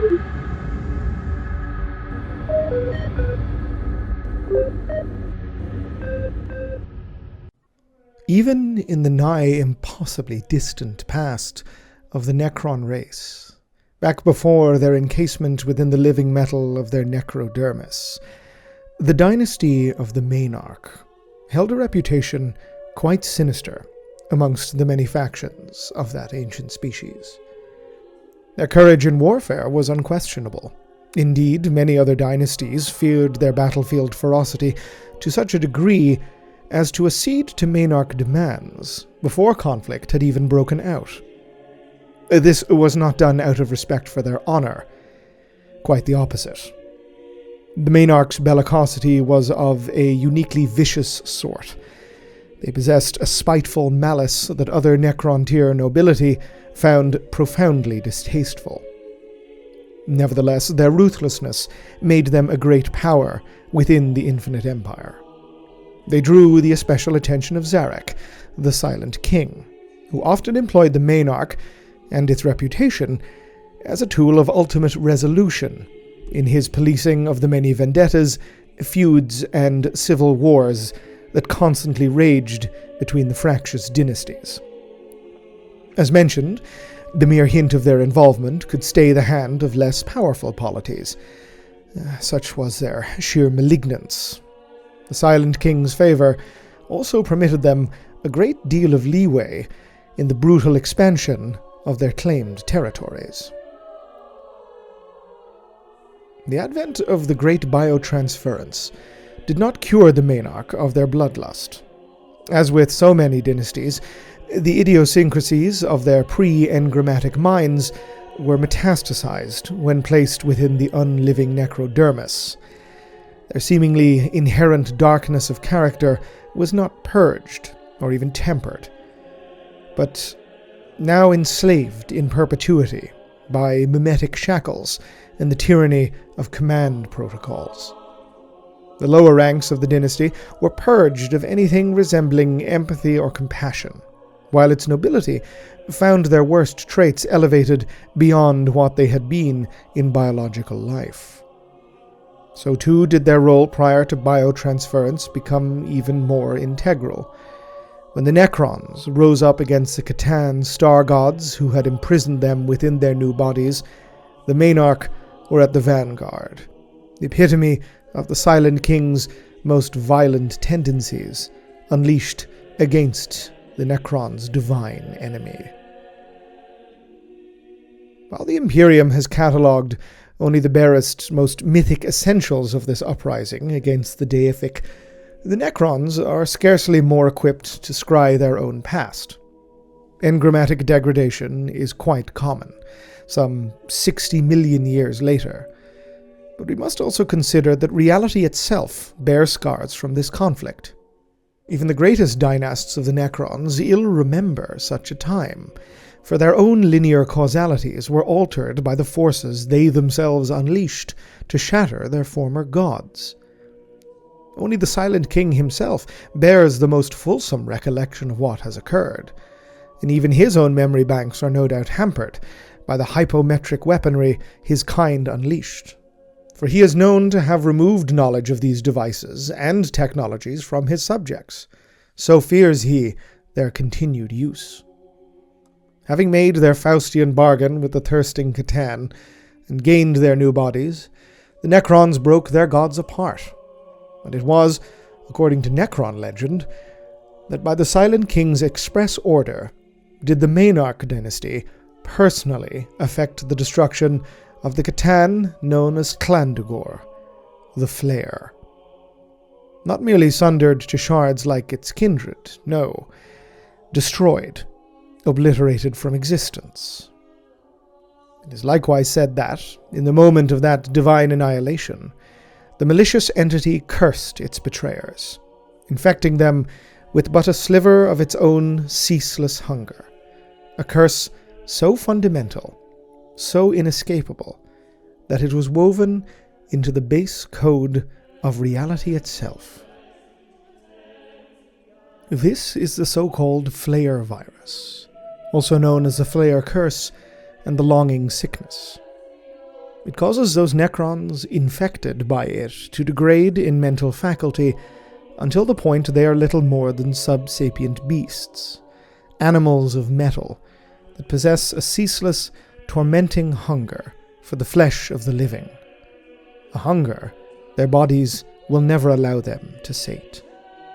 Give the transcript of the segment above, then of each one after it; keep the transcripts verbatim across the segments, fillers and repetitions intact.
Even in the nigh impossibly distant past of the Necron race, back before their encasement within the living metal of their necrodermis, the dynasty of the Maynarch held a reputation quite sinister amongst the many factions of that ancient species. Their courage in warfare was unquestionable. Indeed, many other dynasties feared their battlefield ferocity to such a degree as to accede to Maynarch demands before conflict had even broken out. This was not done out of respect for their honor. Quite the opposite. The Maynarch's bellicosity was of a uniquely vicious sort. They possessed a spiteful malice that other Necrontyr nobility found profoundly distasteful. Nevertheless, their ruthlessness made them a great power within the Infinite Empire. They drew the especial attention of Zarek, the Silent King, who often employed the Maynarch and its reputation as a tool of ultimate resolution in his policing of the many vendettas, feuds, and civil wars that constantly raged between the fractious dynasties. As mentioned, the mere hint of their involvement could stay the hand of less powerful polities. Uh, such was their sheer malignance. The Silent King's favor also permitted them a great deal of leeway in the brutal expansion of their claimed territories. The advent of the Great Biotransference did not cure the Maynarch of their bloodlust. As with so many dynasties, the idiosyncrasies of their pre-engrammatic minds were metastasized when placed within the unliving necrodermis. Their seemingly inherent darkness of character was not purged or even tempered, but now enslaved in perpetuity by mimetic shackles and the tyranny of command protocols. The lower ranks of the dynasty were purged of anything resembling empathy or compassion, while its nobility found their worst traits elevated beyond what they had been in biological life. So too did their role prior to biotransference become even more integral. When the Necrons rose up against the Catan star gods who had imprisoned them within their new bodies, the Maynarch were at the vanguard, the epitome of the Silent King's most violent tendencies, unleashed against the Necron's divine enemy. While the Imperium has catalogued only the barest, most mythic essentials of this uprising against the deific, the Necrons are scarcely more equipped to scry their own past. Engrammatic degradation is quite common, some sixty million years later. But we must also consider that reality itself bears scars from this conflict. Even the greatest dynasts of the Necrons ill remember such a time, for their own linear causalities were altered by the forces they themselves unleashed to shatter their former gods. Only the Silent King himself bears the most fulsome recollection of what has occurred, and even his own memory banks are no doubt hampered by the hypometric weaponry his kind unleashed, for he is known to have removed knowledge of these devices and technologies from his subjects. So fears he their continued use. Having made their Faustian bargain with the thirsting Catan and gained their new bodies, the Necrons broke their gods apart. And it was, according to Necron legend, that by the Silent King's express order did the Maynarch dynasty personally effect the destruction of the Catan known as Clandugor, the Flare. Not merely sundered to shards like its kindred, no, destroyed, obliterated from existence. It is likewise said that, in the moment of that divine annihilation, the malicious entity cursed its betrayers, infecting them with but a sliver of its own ceaseless hunger, a curse so fundamental, so inescapable, that it was woven into the base code of reality itself. This is the so-called Flare virus, also known as the Flare curse and the Longing sickness. It causes those Necrons infected by it to degrade in mental faculty until the point they are little more than sub-sapient beasts, animals of metal that possess a ceaseless, tormenting hunger for the flesh of the living, a hunger their bodies will never allow them to sate.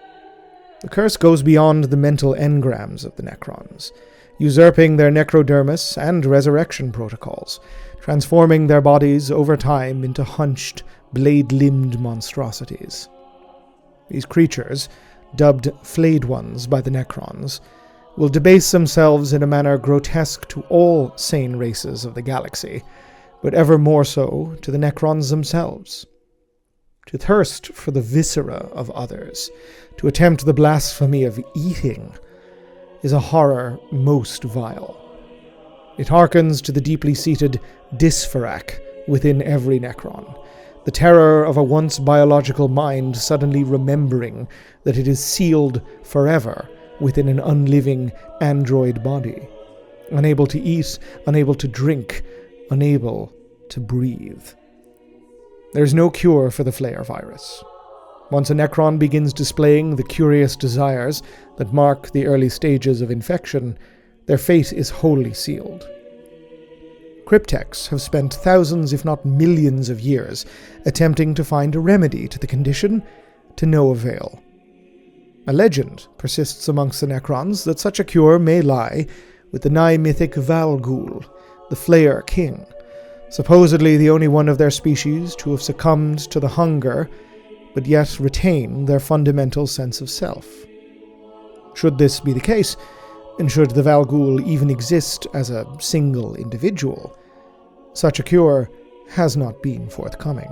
The curse goes beyond the mental engrams of the Necrons, usurping their necrodermis and resurrection protocols, transforming their bodies over time into hunched, blade-limbed monstrosities. These creatures, dubbed Flayed Ones by the Necrons, will debase themselves in a manner grotesque to all sane races of the galaxy, but ever more so to the Necrons themselves. To thirst for the viscera of others, to attempt the blasphemy of eating, is a horror most vile. It hearkens to the deeply seated dysphorak within every Necron, the terror of a once biological mind suddenly remembering that it is sealed forever within an unliving android body, unable to eat, unable to drink, unable to breathe. There's no cure for the Flayer virus. Once a Necron begins displaying the curious desires that mark the early stages of infection, their fate is wholly sealed. Cryptechs have spent thousands, if not millions of years attempting to find a remedy to the condition, to no avail. A legend persists amongst the Necrons that such a cure may lie with the nigh-mythic Valgul, the Flayer King, supposedly the only one of their species to have succumbed to the hunger, but yet retain their fundamental sense of self. Should this be the case, and should the Valgul even exist as a single individual, such a cure has not been forthcoming.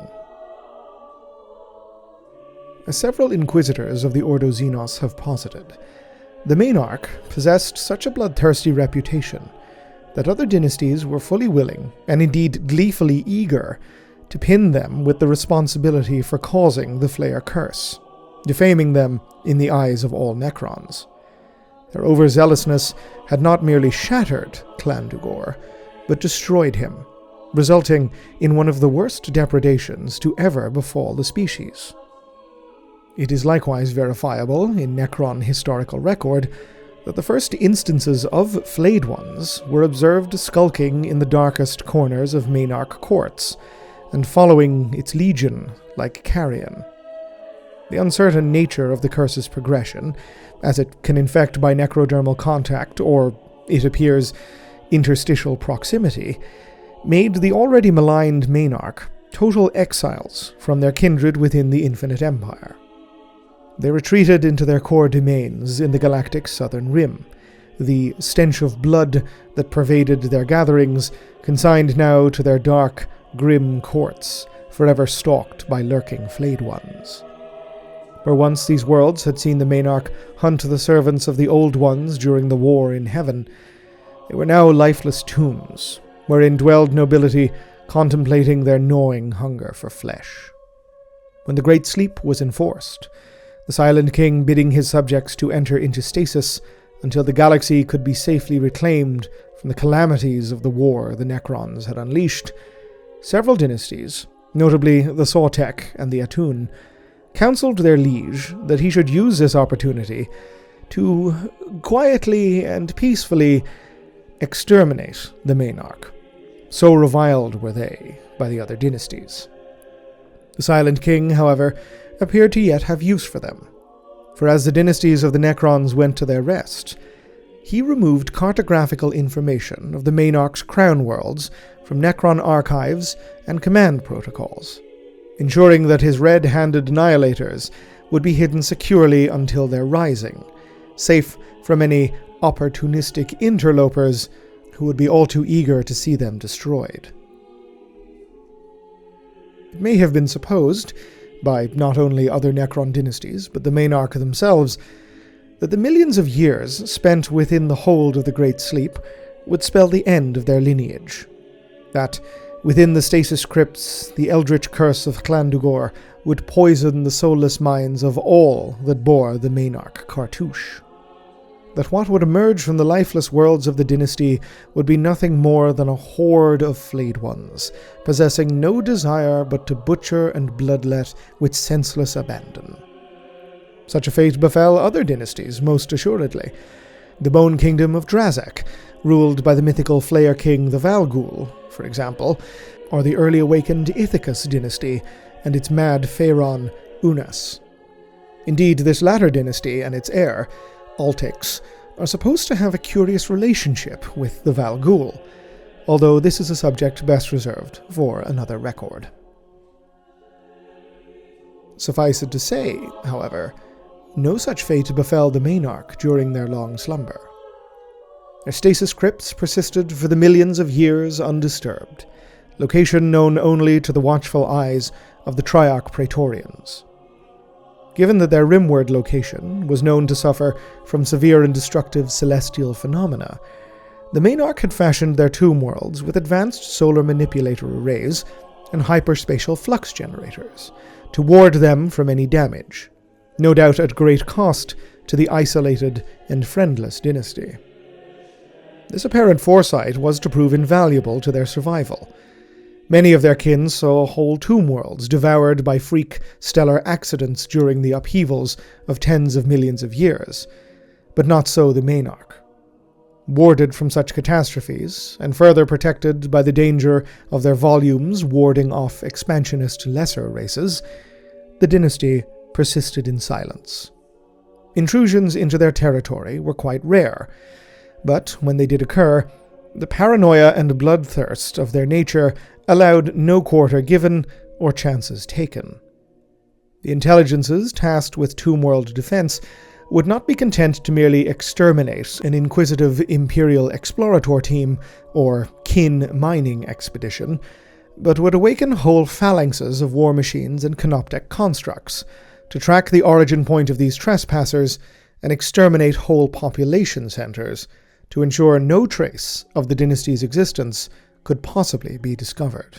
As several inquisitors of the Ordo Xenos have posited, the Maynarch possessed such a bloodthirsty reputation that other dynasties were fully willing, and indeed gleefully eager, to pin them with the responsibility for causing the Flayer curse, defaming them in the eyes of all Necrons. Their overzealousness had not merely shattered Clan Dugor, but destroyed him, resulting in one of the worst depredations to ever befall the species. It is likewise verifiable in Necron historical record that the first instances of Flayed Ones were observed skulking in the darkest corners of Maynarch courts, and following its legion like carrion. The uncertain nature of the curse's progression, as it can infect by necrodermal contact or, it appears, interstitial proximity, made the already maligned Maynarch total exiles from their kindred within the Infinite Empire. They retreated into their core domains in the galactic southern rim, the stench of blood that pervaded their gatherings consigned now to their dark, grim courts, forever stalked by lurking Flayed Ones. Where once these worlds had seen the Maynarch hunt the servants of the Old Ones during the war in heaven, they were now lifeless tombs, wherein dwelled nobility contemplating their gnawing hunger for flesh. When the Great Sleep was enforced, the Silent King bidding his subjects to enter into stasis until the galaxy could be safely reclaimed from the calamities of the war the Necrons had unleashed, several dynasties, notably the Sautekh and the Atun, counseled their liege that he should use this opportunity to quietly and peacefully exterminate the Maynarch. So reviled were they by the other dynasties. The Silent King, however, appeared to yet have use for them, for as the dynasties of the Necrons went to their rest, he removed cartographical information of the Maynarch's crown worlds from Necron archives and command protocols, ensuring that his red-handed annihilators would be hidden securely until their rising, safe from any opportunistic interlopers who would be all too eager to see them destroyed. It may have been supposed, by not only other Necron dynasties, but the Maynarch themselves, that the millions of years spent within the hold of the Great Sleep would spell the end of their lineage. That, within the stasis crypts, the eldritch curse of Clan Dugor would poison the soulless minds of all that bore the Maynarch cartouche. that what would emerge from the lifeless worlds of the dynasty would be nothing more than a horde of flayed ones, possessing no desire but to butcher and bloodlet with senseless abandon. Such a fate befell other dynasties, most assuredly. The Bone Kingdom of Drazak, ruled by the mythical Flayer king the Valgul, for example, or the early awakened Ithacus dynasty and its mad pharaoh Unas. Indeed, this latter dynasty and its heir, Altix, are supposed to have a curious relationship with the Valgul, although this is a subject best reserved for another record. Suffice it to say, however, no such fate befell the Maenarch during their long slumber. Their stasis crypts persisted for the millions of years undisturbed, location known only to the watchful eyes of the Triarch Praetorians. Given that their rimward location was known to suffer from severe and destructive celestial phenomena, the Maenarch had fashioned their tomb worlds with advanced solar manipulator arrays and hyperspatial flux generators to ward them from any damage, no doubt at great cost to the isolated and friendless dynasty. This apparent foresight was to prove invaluable to their survival. Many of their kin saw whole tomb worlds devoured by freak stellar accidents during the upheavals of tens of millions of years, but not so the Maenarch. Warded from such catastrophes, and further protected by the danger of their volumes warding off expansionist lesser races, the dynasty persisted in silence. Intrusions into their territory were quite rare, but when they did occur, the paranoia and bloodthirst of their nature allowed no quarter given or chances taken. The intelligences tasked with tomb world defense would not be content to merely exterminate an inquisitive Imperial explorator team or kin mining expedition, but would awaken whole phalanxes of war machines and canoptek constructs to track the origin point of these trespassers and exterminate whole population centers to ensure no trace of the dynasty's existence could possibly be discovered.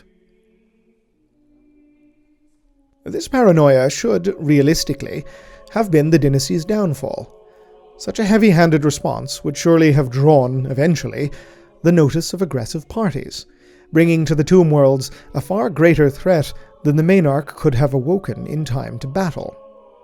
This paranoia should, realistically, have been the dynasty's downfall. Such a heavy-handed response would surely have drawn, eventually, the notice of aggressive parties, bringing to the tomb worlds a far greater threat than the Maenarch could have awoken in time to battle.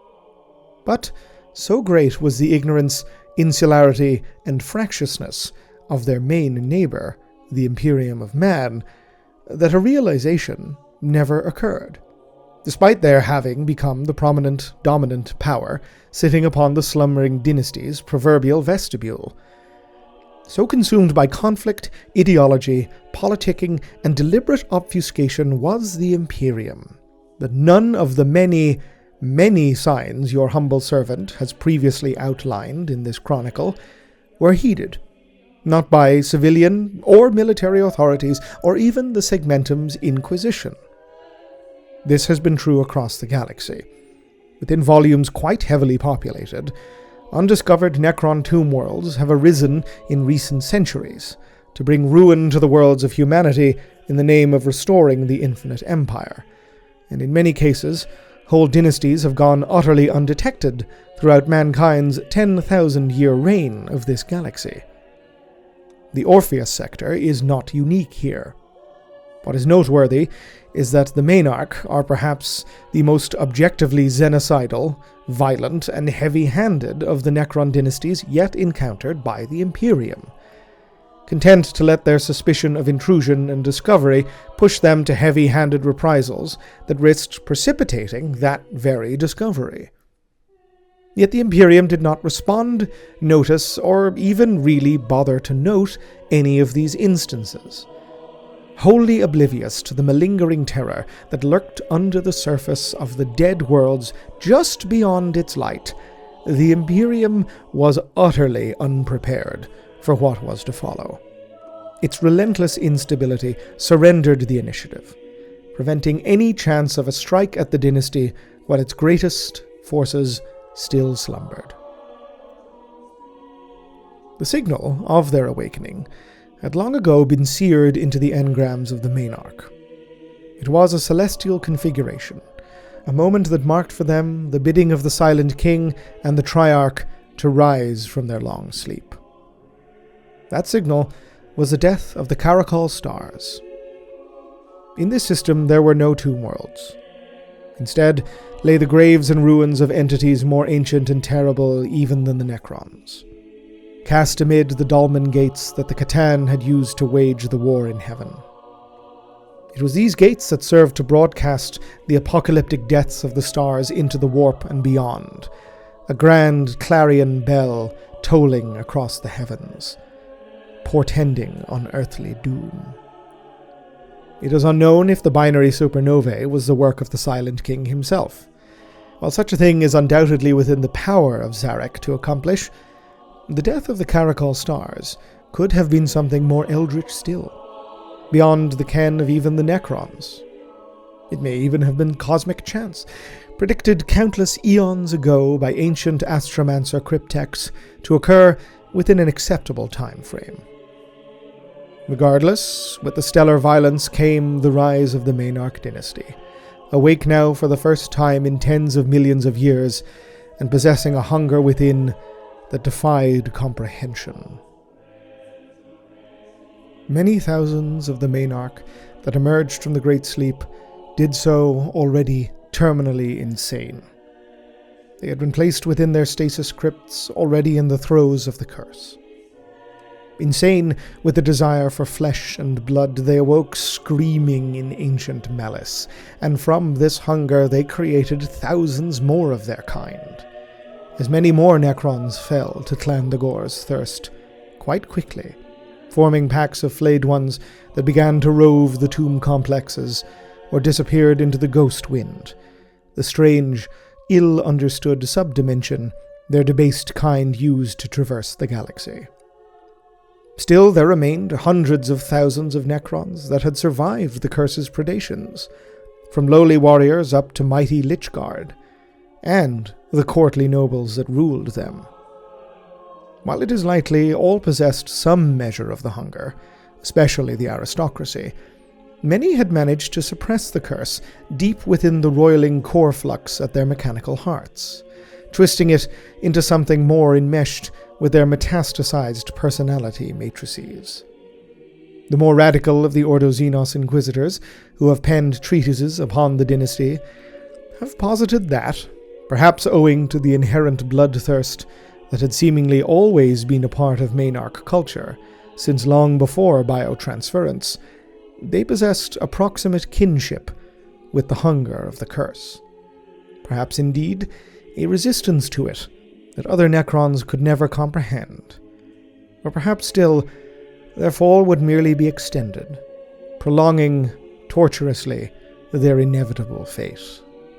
But so great was the ignorance, insularity, and fractiousness of their main neighbor, the Imperium of Man, that a realization never occurred, despite their having become the prominent, dominant power sitting upon the slumbering dynasty's proverbial vestibule. So consumed by conflict, ideology, politicking, and deliberate obfuscation was the Imperium, that none of the many, many signs your humble servant has previously outlined in this chronicle were heeded, not by civilian or military authorities, or even the Segmentum's Inquisition. This has been true across the galaxy. Within volumes quite heavily populated, undiscovered Necron tomb worlds have arisen in recent centuries to bring ruin to the worlds of humanity in the name of restoring the Infinite Empire, and in many cases, whole dynasties have gone utterly undetected throughout mankind's ten thousand year reign of this galaxy. The Orpheus sector is not unique here. What is noteworthy is that the Maenarch are perhaps the most objectively xenocidal, violent, and heavy-handed of the Necron dynasties yet encountered by the Imperium, content to let their suspicion of intrusion and discovery push them to heavy-handed reprisals that risked precipitating that very discovery. Yet the Imperium did not respond, notice, or even really bother to note any of these instances. Wholly oblivious to the malingering terror that lurked under the surface of the dead worlds just beyond its light, the Imperium was utterly unprepared for what was to follow. Its relentless instability surrendered the initiative, preventing any chance of a strike at the dynasty while its greatest forces still slumbered. The signal of their awakening had long ago been seared into the engrams of the Maenarch. It was a celestial configuration, a moment that marked for them the bidding of the Silent King and the Triarch to rise from their long sleep. That signal was the death of the Caracal stars. In this system there were no tomb worlds. Instead lay the graves and ruins of entities more ancient and terrible even than the Necrons, cast amid the dolmen gates that the Catan had used to wage the war in heaven. It was these gates that served to broadcast the apocalyptic deaths of the stars into the warp and beyond, a grand clarion bell tolling across the heavens, portending unearthly doom. It is unknown if the binary supernovae was the work of the Silent King himself. While such a thing is undoubtedly within the power of Zarek to accomplish, the death of the Caracal stars could have been something more eldritch still, beyond the ken of even the Necrons. It may even have been cosmic chance, predicted countless eons ago by ancient astromancer cryptex to occur within an acceptable time frame. Regardless, with the stellar violence came the rise of the Maynarch dynasty, awake now for the first time in tens of millions of years, and possessing a hunger within that defied comprehension. Many thousands of the Maynarch that emerged from the Great Sleep did so already terminally insane. They had been placed within their stasis crypts, already in the throes of the curse. Insane with the desire for flesh and blood, they awoke screaming in ancient malice, and from this hunger they created thousands more of their kind. As many more Necrons fell to Clan Dagor's thirst quite quickly, forming packs of flayed ones that began to rove the tomb complexes or disappeared into the ghost wind, the strange, ill-understood subdimension their debased kind used to traverse the galaxy. Still, there remained hundreds of thousands of Necrons that had survived the curse's predations, from lowly warriors up to mighty Lich-Guard, and the courtly nobles that ruled them. While it is likely all possessed some measure of the hunger, especially the aristocracy, many had managed to suppress the curse deep within the roiling core flux at their mechanical hearts, twisting it into something more enmeshed with their metastasized personality matrices. The more radical of the Ordo Xenos Inquisitors, who have penned treatises upon the dynasty, have posited that, perhaps owing to the inherent bloodthirst that had seemingly always been a part of Maynarch culture, since long before biotransference, they possessed approximate kinship with the hunger of the curse. Perhaps indeed a resistance to it that other Necrons could never comprehend. Or perhaps still, their fall would merely be extended, prolonging torturously their inevitable fate.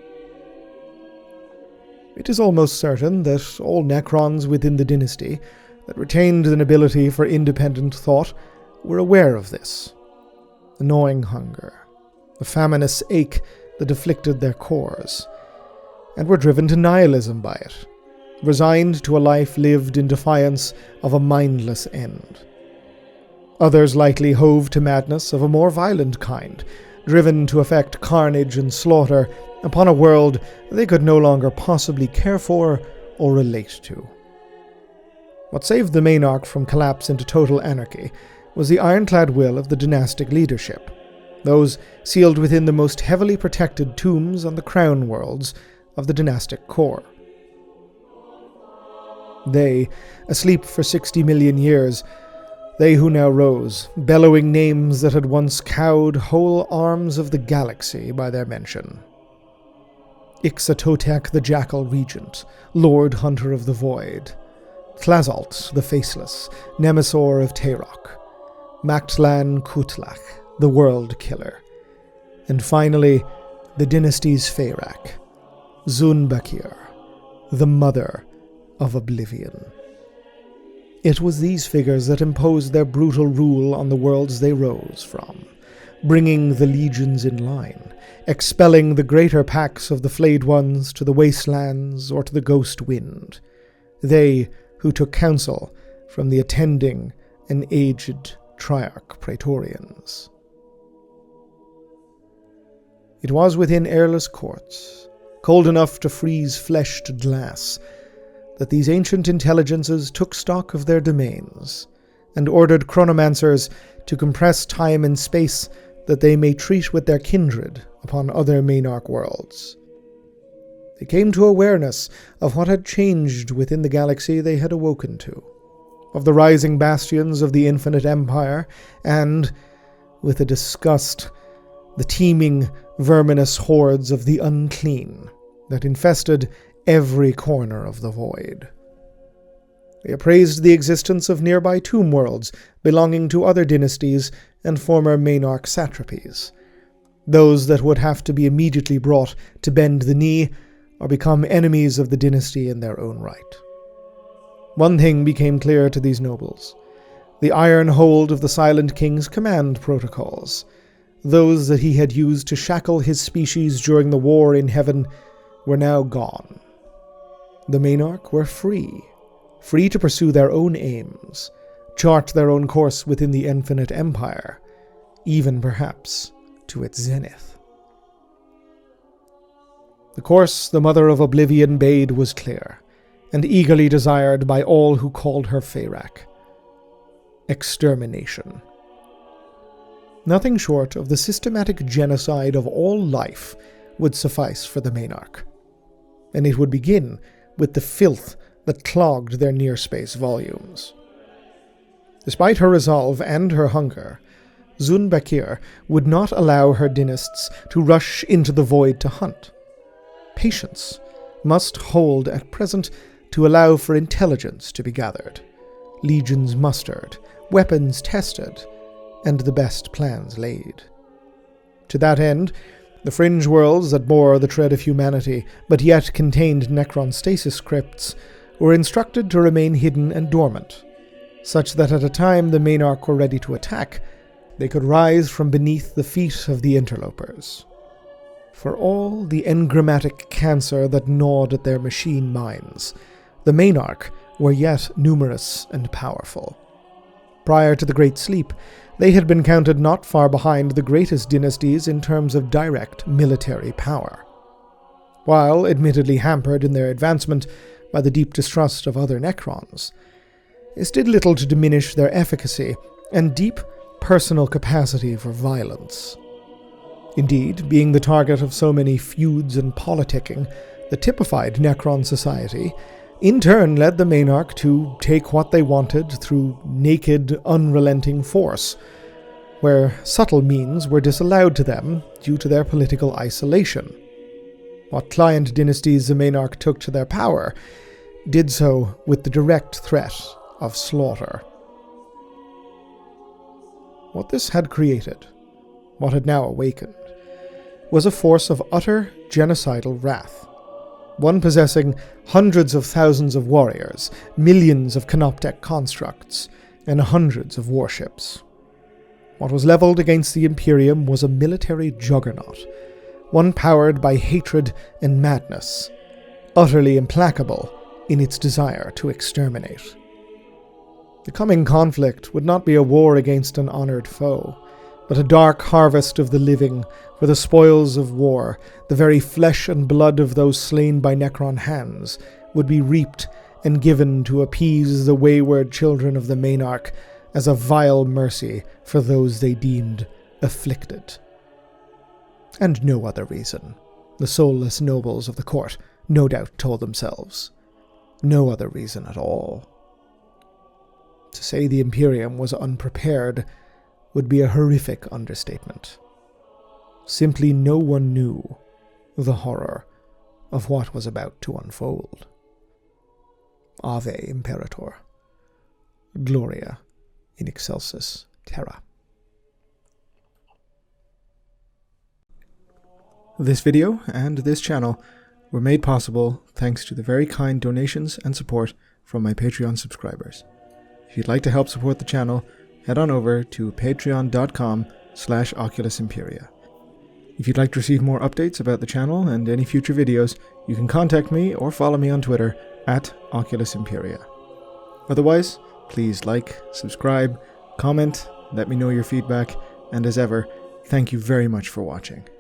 It is almost certain that all Necrons within the dynasty that retained an ability for independent thought were aware of this. The gnawing hunger, the famineous ache that afflicted their cores, and were driven to nihilism by it, resigned to a life lived in defiance of a mindless end. Others likely hove to madness of a more violent kind, driven to effect carnage and slaughter upon a world they could no longer possibly care for or relate to. What saved the Maynarch from collapse into total anarchy was the ironclad will of the dynastic leadership, those sealed within the most heavily protected tombs on the crown worlds of the dynastic core. They, asleep for sixty million years, they who now rose, bellowing names that had once cowed whole arms of the galaxy by their mention. Ixatotek the Jackal Regent, Lord Hunter of the Void, Tlazalt the Faceless, Nemesor of Tayrok, Mactlan Kutlach, the World Killer, and finally, the dynasty's Feyrak, Zunbakir, the Mother of Oblivion. It was these figures that imposed their brutal rule on the worlds they rose from, bringing the legions in line, expelling the greater packs of the flayed ones to the wastelands or to the ghost wind, they who took counsel from the attending and aged Triarch Praetorians. It was within airless courts, cold enough to freeze flesh to glass, that these ancient intelligences took stock of their domains, and ordered chronomancers to compress time and space that they may treat with their kindred upon other Maynarch worlds. They came to awareness of what had changed within the galaxy they had awoken to, of the rising bastions of the Infinite Empire, and, with a disgust, the teeming, verminous hordes of the unclean that infested every corner of the void. They appraised the existence of nearby tomb worlds belonging to other dynasties and former Maynarch satrapies, those that would have to be immediately brought to bend the knee or become enemies of the dynasty in their own right. One thing became clear to these nobles: the iron hold of the Silent King's command protocols, those that he had used to shackle his species during the war in heaven, were now gone. The Maynarch were free, free to pursue their own aims, chart their own course within the Infinite Empire, even perhaps to its zenith. The course the Mother of Oblivion bade was clear, and eagerly desired by all who called her Feyrac: extermination. Nothing short of the systematic genocide of all life would suffice for the Maynarch, and it would begin with the filth that clogged their near-space volumes. Despite her resolve and her hunger, Zun Bakir would not allow her dynasts to rush into the void to hunt. Patience must hold at present to allow for intelligence to be gathered, legions mustered, weapons tested, and the best plans laid. To that end, the fringe worlds that bore the tread of humanity, but yet contained Necron stasis crypts, were instructed to remain hidden and dormant, such that at a time the Maynarch were ready to attack, they could rise from beneath the feet of the interlopers. For all the engrammatic cancer that gnawed at their machine minds, the Maynarch were yet numerous and powerful. Prior to the Great Sleep, they had been counted not far behind the greatest dynasties in terms of direct military power. While admittedly hampered in their advancement by the deep distrust of other Necrons, this did little to diminish their efficacy and deep personal capacity for violence. Indeed, being the target of so many feuds and politicking that typified Necron society, in turn led the Maynarch to take what they wanted through naked, unrelenting force, where subtle means were disallowed to them due to their political isolation. What client dynasties the Maynarch took to their power did so with the direct threat of slaughter. What this had created, what had now awakened, was a force of utter genocidal wrath, one possessing hundreds of thousands of warriors, millions of Canoptek constructs, and hundreds of warships. What was leveled against the Imperium was a military juggernaut, one powered by hatred and madness, utterly implacable in its desire to exterminate. The coming conflict would not be a war against an honored foe, but a dark harvest of the living, for the spoils of war, the very flesh and blood of those slain by Necron hands, would be reaped and given to appease the wayward children of the Maynarch as a vile mercy for those they deemed afflicted. And no other reason, the soulless nobles of the court no doubt told themselves. No other reason at all. To say the Imperium was unprepared would be a horrific understatement. Simply no one knew the horror of what was about to unfold. Ave Imperator. Gloria in excelsis terra. This video and this channel were made possible thanks to the very kind donations and support from my Patreon subscribers. If you'd like to help support the channel, head on over to patreon.com slash Oculus Imperia. If you'd like to receive more updates about the channel and any future videos, you can contact me or follow me on Twitter at Oculus Imperia. Otherwise, please like, subscribe, comment, let me know your feedback, and as ever, thank you very much for watching.